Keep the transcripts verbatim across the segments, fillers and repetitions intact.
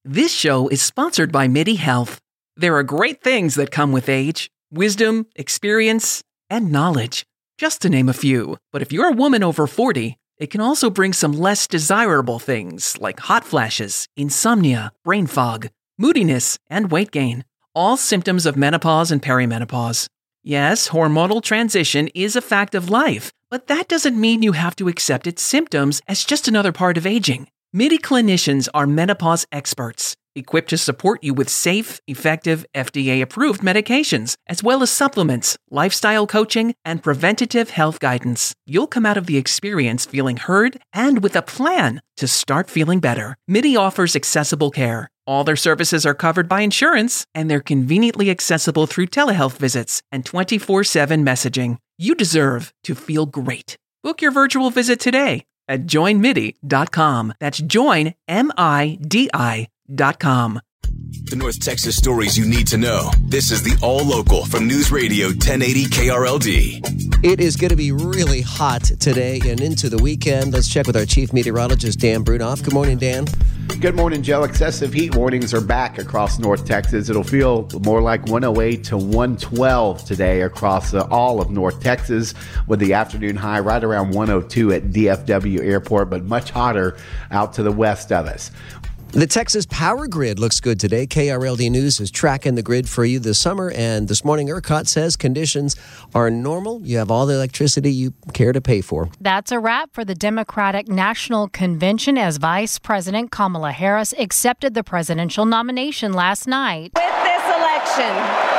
This show is sponsored by MIDI Health. There are great things that come with age, wisdom, experience, and knowledge, just to name a few. But if you're a woman over forty, it can also bring some less desirable things like hot flashes, insomnia, brain fog, moodiness, and weight gain. All symptoms of menopause and perimenopause. Yes, hormonal transition is a fact of life, but that doesn't mean you have to accept its symptoms as just another part of aging. MIDI clinicians are menopause experts, equipped to support you with safe, effective, F D A-approved medications, as well as supplements, lifestyle coaching, and preventative health guidance. You'll come out of the experience feeling heard and with a plan to start feeling better. MIDI offers accessible care. All their services are covered by insurance, and they're conveniently accessible through telehealth visits and twenty-four seven messaging. You deserve to feel great. Book your virtual visit today at join midi dot com. That's join, M I D I dot com. The North Texas stories you need to know. This is the All Local from News Radio ten eighty K R L D. It is going to be really hot today and into the weekend. Let's check with our chief meteorologist, Dan Brunoff. Good morning, Dan. Good morning, Joe. Excessive heat warnings are back across North Texas. It'll feel more like one oh eight to one twelve today across uh, all of North Texas, with the afternoon high right around one oh two at D F W Airport, but much hotter out to the west of us. The Texas power grid looks good today. K R L D News is tracking the grid for you this summer, and this morning ERCOT says conditions are normal. You have all the electricity you care to pay for. That's a wrap for the Democratic National Convention as Vice President Kamala Harris accepted the presidential nomination last night. With this election,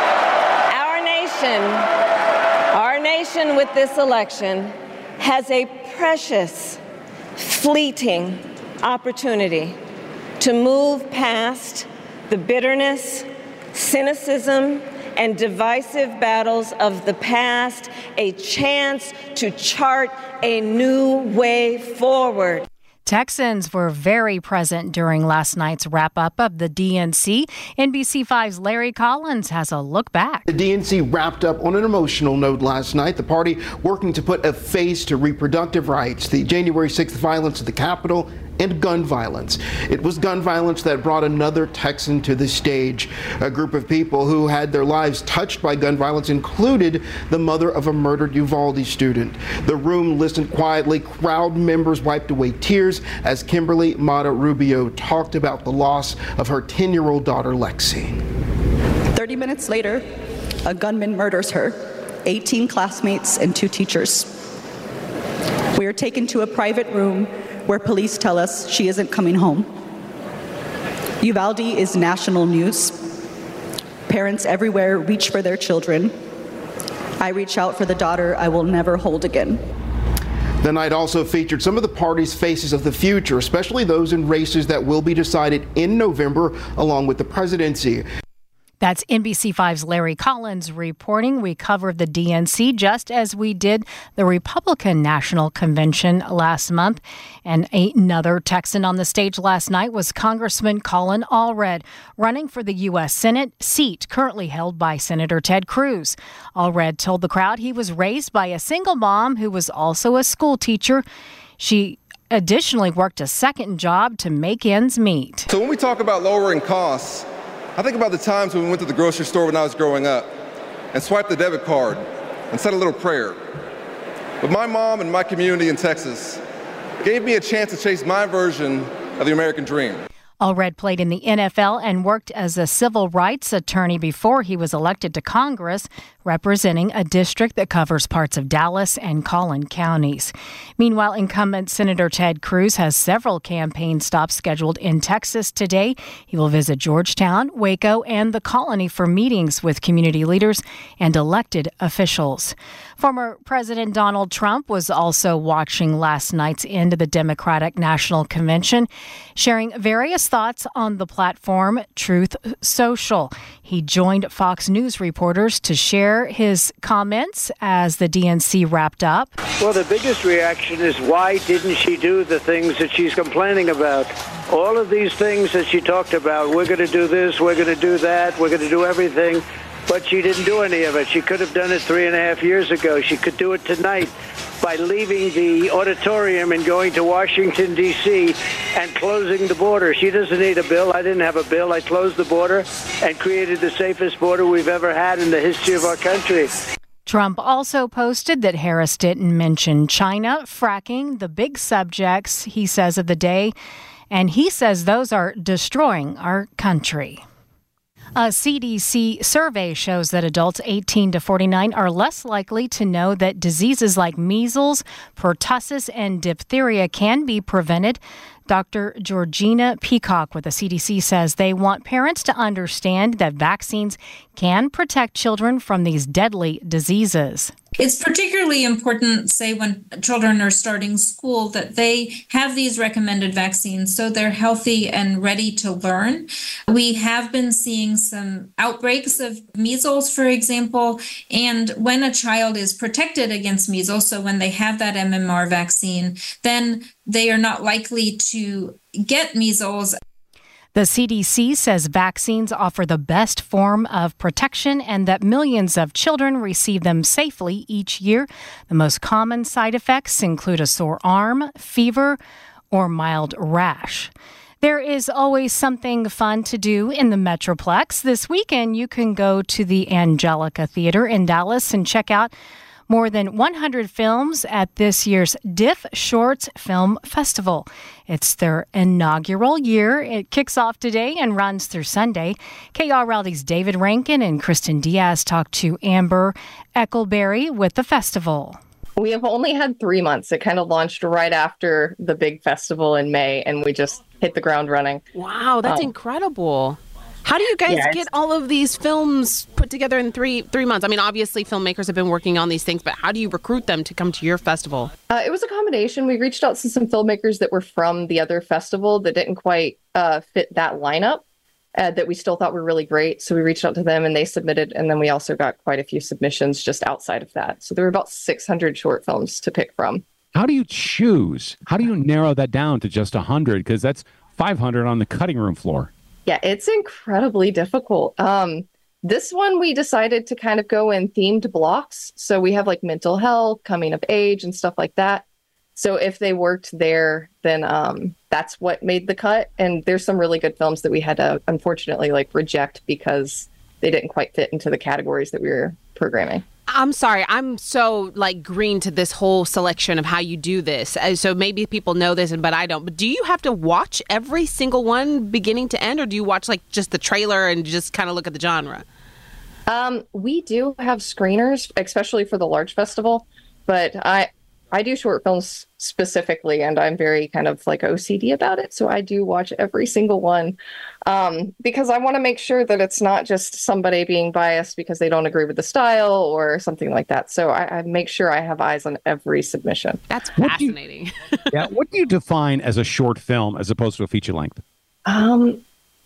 our nation, our nation with this election has a precious, fleeting opportunity to move past the bitterness, cynicism, and divisive battles of the past, a chance to chart a new way forward. Texans were very present during last night's wrap-up of the D N C. N B C five's Larry Collins has a look back. The D N C wrapped up on an emotional note last night. The party working to put a face to reproductive rights, the January sixth violence at the Capitol, and gun violence. It was gun violence that brought another Texan to the stage. A group of people who had their lives touched by gun violence included the mother of a murdered Uvalde student. The room listened quietly. Crowd members wiped away tears as Kimberly Mata Rubio talked about the loss of her ten-year-old daughter, Lexi. thirty minutes later, a gunman murders her, eighteen classmates and two teachers. We are taken to a private room where police tell us she isn't coming home. Uvalde is national news. Parents everywhere reach for their children. I reach out for the daughter I will never hold again. The night also featured some of the party's faces of the future, especially those in races that will be decided in November, along with the presidency. That's N B C five's Larry Collins reporting. We covered the D N C just as we did the Republican National Convention last month. And another Texan on the stage last night was Congressman Colin Allred, running for the U S Senate seat currently held by Senator Ted Cruz. Allred told the crowd he was raised by a single mom who was also a school teacher. She additionally worked a second job to make ends meet. So when we talk about lowering costs, I think about the times when we went to the grocery store when I was growing up and swiped the debit card and said a little prayer. But my mom and my community in Texas gave me a chance to chase my version of the American dream. Allred played in the N F L and worked as a civil rights attorney before he was elected to Congress, representing a district that covers parts of Dallas and Collin counties. Meanwhile, incumbent Senator Ted Cruz has several campaign stops scheduled in Texas today. He will visit Georgetown, Waco, and the Colony for meetings with community leaders and elected officials. Former President Donald Trump was also watching last night's end of the Democratic National Convention, sharing various thoughts on the platform Truth Social. He joined Fox News reporters to share his comments as the D N C wrapped up. Well, the biggest reaction is, why didn't she do the things that she's complaining about? All of these things that she talked about, we're going to do this, we're going to do that, we're going to do everything, but she didn't do any of it. She could have done it three and a half years ago. She could do it tonight. by leaving the auditorium and going to Washington, D C and closing the border. She doesn't need a bill. I didn't have a bill. I closed the border and created the safest border we've ever had in the history of our country. Trump also posted that Harris didn't mention China, fracking, the big subjects, he says, of the day. And he says those are destroying our country. A C D C survey shows that adults eighteen to forty-nine are less likely to know that diseases like measles, pertussis, and diphtheria can be prevented. Doctor Georgina Peacock with the C D C says they want parents to understand that vaccines can protect children from these deadly diseases. It's particularly important, say, when children are starting school, that they have these recommended vaccines so they're healthy and ready to learn. We have been seeing some outbreaks of measles, for example, and when a child is protected against measles, so when they have that M M R vaccine, then they are not likely to get measles. The C D C says vaccines offer the best form of protection and that millions of children receive them safely each year. The most common side effects include a sore arm, fever, or mild rash. There is always something fun to do in the Metroplex. This weekend, you can go to the Angelica Theater in Dallas and check out more than one hundred films at this year's Diff Shorts Film Festival. It's their inaugural year. It kicks off today and runs through Sunday. K R L D's David Rankin and Kristen Diaz talked to Amber Eckelberry with the festival. We have only had three months. It kind of launched right after the big festival in May, and we just hit the ground running. Wow, that's um, incredible. How do you guys yeah, get all of these films put together in three three months? I mean, obviously filmmakers have been working on these things, but how do you recruit them to come to your festival? Uh, it was a combination. We reached out to some filmmakers that were from the other festival that didn't quite uh, fit that lineup uh, that we still thought were really great. So we reached out to them and they submitted. And then we also got quite a few submissions just outside of that. So there were about six hundred short films to pick from. How do you choose? How do you narrow that down to just one hundred? Because that's five hundred on the cutting room floor. Yeah, it's incredibly difficult. Um, this one, we decided to kind of go in themed blocks. So we have like mental health, coming of age and stuff like that. So if they worked there, then um, that's what made the cut. And there's some really good films that we had to, unfortunately, like reject because they didn't quite fit into the categories that we were programming. I'm sorry. I'm so like green to this whole selection of how you do this. So maybe people know this, but I don't. But do you have to watch every single one beginning to end, or do you watch like just the trailer and just kind of look at the genre? Um, we do have screeners, especially for the large festival, but I I do short films specifically, and I'm very kind of like O C D about it. So I do watch every single one um, because I want to make sure that it's not just somebody being biased because they don't agree with the style or something like that. So I, I make sure I have eyes on every submission. That's fascinating. You, yeah. What do you define as a short film as opposed to a feature length? Um,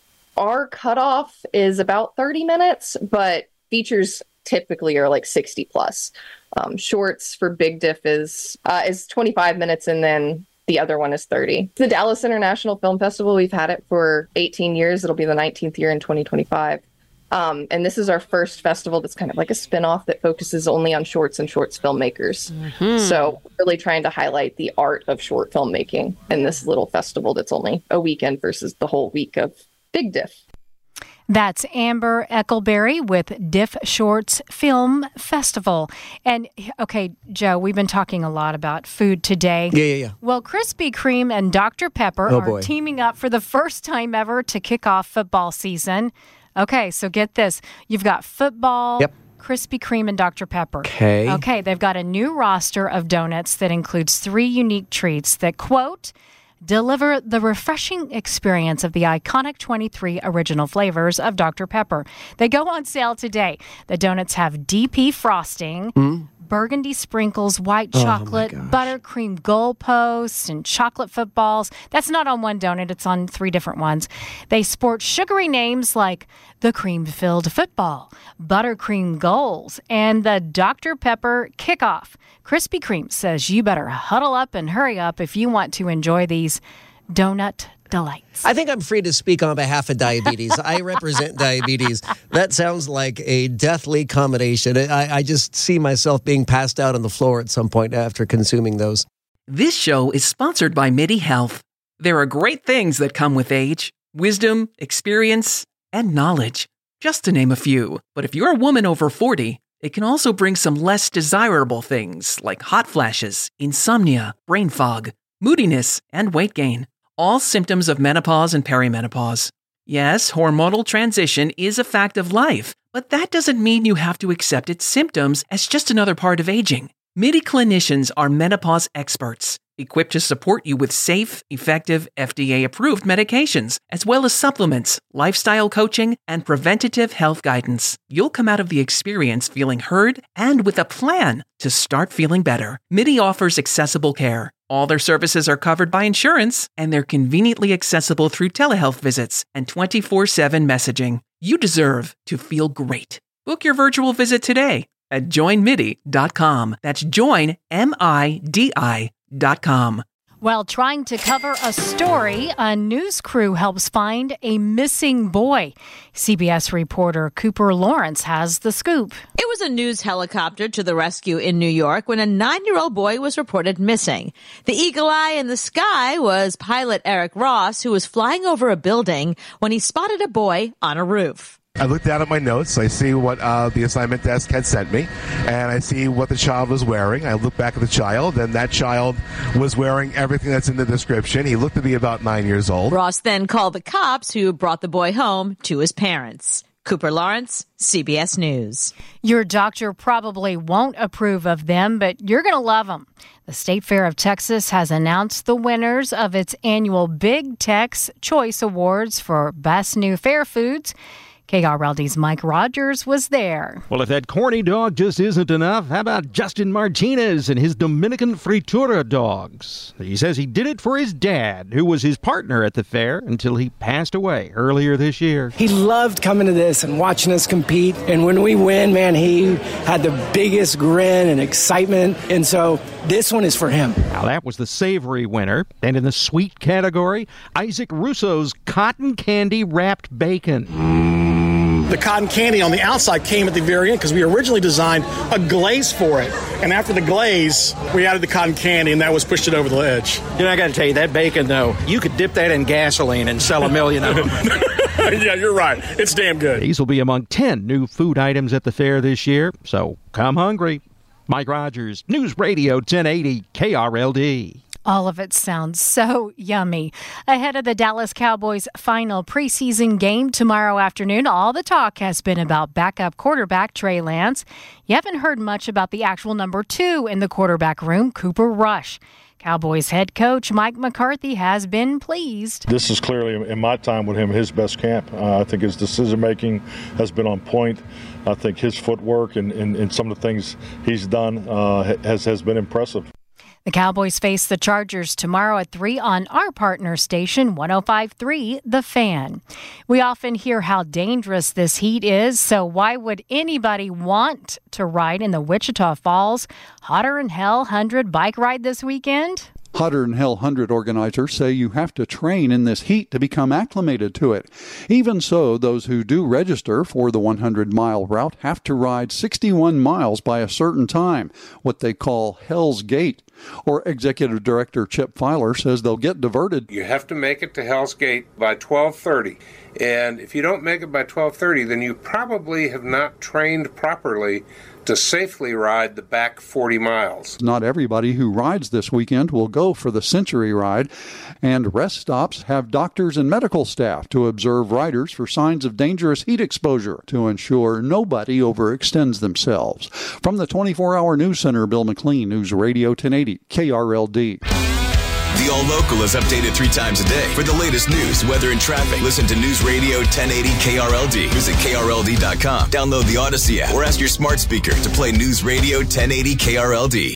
our cutoff is about thirty minutes, but features typically are like sixty plus. Um, shorts for Big Diff is uh, is twenty-five minutes, and then the other one is thirty. The Dallas International Film Festival, we've had it for eighteen years. It'll be the nineteenth year in twenty twenty-five. Um, and this is our first festival that's kind of like a spinoff that focuses only on shorts and shorts filmmakers. Mm-hmm. So really trying to highlight the art of short filmmaking in this little festival that's only a weekend versus the whole week of Big Diff. That's Amber Eckelberry with Diff Shorts Film Festival. And, okay, Joe, we've been talking a lot about food today. Yeah, yeah, yeah. Well, Krispy Kreme and Doctor Pepper oh, are boy. teaming up for the first time ever to kick off football season. Okay, so get this. You've got football, yep. Krispy Kreme, and Doctor Pepper. Okay. Okay, they've got a new roster of donuts that includes three unique treats that, quote, deliver the refreshing experience of the iconic twenty-three original flavors of Doctor Pepper. They go on sale today. The donuts have D P frosting, mm. burgundy sprinkles, white chocolate, oh buttercream goalposts, and chocolate footballs. That's not on one donut. It's on three different ones. They sport sugary names like the cream-filled football, buttercream goals, and the Doctor Pepper kickoff. Krispy Kreme says you better huddle up and hurry up if you want to enjoy these donut delights. I think I'm free to speak on behalf of diabetes. I represent diabetes. That sounds like a deathly combination. I, I just see myself being passed out on the floor at some point after consuming those. This show is sponsored by MIDI Health. There are great things that come with age: wisdom, experience, and knowledge, just to name a few. But if you're a woman over forty, it can also bring some less desirable things like hot flashes, insomnia, brain fog, moodiness, and weight gain. All symptoms of menopause and perimenopause. Yes, hormonal transition is a fact of life, but that doesn't mean you have to accept its symptoms as just another part of aging. MIDI clinicians are menopause experts, equipped to support you with safe, effective, F D A-approved medications, as well as supplements, lifestyle coaching, and preventative health guidance. You'll come out of the experience feeling heard and with a plan to start feeling better. MIDI offers accessible care. All their services are covered by insurance, and they're conveniently accessible through telehealth visits and twenty-four seven messaging. You deserve to feel great. Book your virtual visit today at join midi dot com. That's join, M I D I dot com. While trying to cover a story, a news crew helps find a missing boy. C B S reporter Cooper Lawrence has the scoop. It was a news helicopter to the rescue in New York when a nine-year-old boy was reported missing. The eagle eye in the sky was pilot Eric Ross, who was flying over a building when he spotted a boy on a roof. I look down at my notes, I see what uh, the assignment desk had sent me, and I see what the child was wearing. I look back at the child, and that child was wearing everything that's in the description. He looked to be about nine years old. Ross then called the cops, who brought the boy home to his parents. Cooper Lawrence, C B S News. Your doctor probably won't approve of them, but you're going to love them. The State Fair of Texas has announced the winners of its annual Big Tex Choice Awards for Best New Fair Foods. K R L D's Mike Rogers was there. Well, if that corny dog just isn't enough, how about Justin Martinez and his Dominican Fritura dogs? He says he did it for his dad, who was his partner at the fair until he passed away earlier this year. He loved coming to this and watching us compete. And when we win, man, he had the biggest grin and excitement. And so this one is for him. Now, that was the savory winner. And in the sweet category, Isaac Russo's cotton candy wrapped bacon. Mm. The cotton candy on the outside came at the very end because we originally designed a glaze for it. And after the glaze, we added the cotton candy, and that was pushed it over the edge. You know, I got to tell you, that bacon, though, you could dip that in gasoline and sell a million of them. Yeah, you're right. It's damn good. These will be among ten new food items at the fair this year, so come hungry. Mike Rogers, News Radio ten eighty K R L D. All of it sounds so yummy. Ahead of the Dallas Cowboys' final preseason game tomorrow afternoon, all the talk has been about backup quarterback Trey Lance. You haven't heard much about the actual number two in the quarterback room, Cooper Rush. Cowboys head coach Mike McCarthy has been pleased. This is clearly, in my time with him, his best camp. Uh, I think his decision-making has been on point. I think his footwork and, and, and some of the things he's done uh, has, has been impressive. The Cowboys face the Chargers tomorrow at three on our partner station, one oh five point three The Fan. We often hear how dangerous this heat is, so why would anybody want to ride in the Wichita Falls Hotter Than Hell one hundred bike ride this weekend? Hotter Than Hell one hundred organizers say you have to train in this heat to become acclimated to it. Even so, those who do register for the one hundred mile route have to ride sixty-one miles by a certain time, what they call Hell's Gate. Or Executive Director Chip Filer says they'll get diverted. You have to make it to Hell's Gate by twelve thirty. And if you don't make it by twelve thirty, then you probably have not trained properly to safely ride the back forty miles. Not everybody who rides this weekend will go for the Century Ride, and rest stops have doctors and medical staff to observe riders for signs of dangerous heat exposure to ensure nobody overextends themselves. From the twenty-four hour News Center, Bill McLean, News Radio ten eighty K R L D. The All Local is updated three times a day. For the latest news, weather, and traffic, listen to News Radio ten eighty K R L D. Visit K R L D dot com. Download the Odyssey app or ask your smart speaker to play News Radio ten eighty K R L D.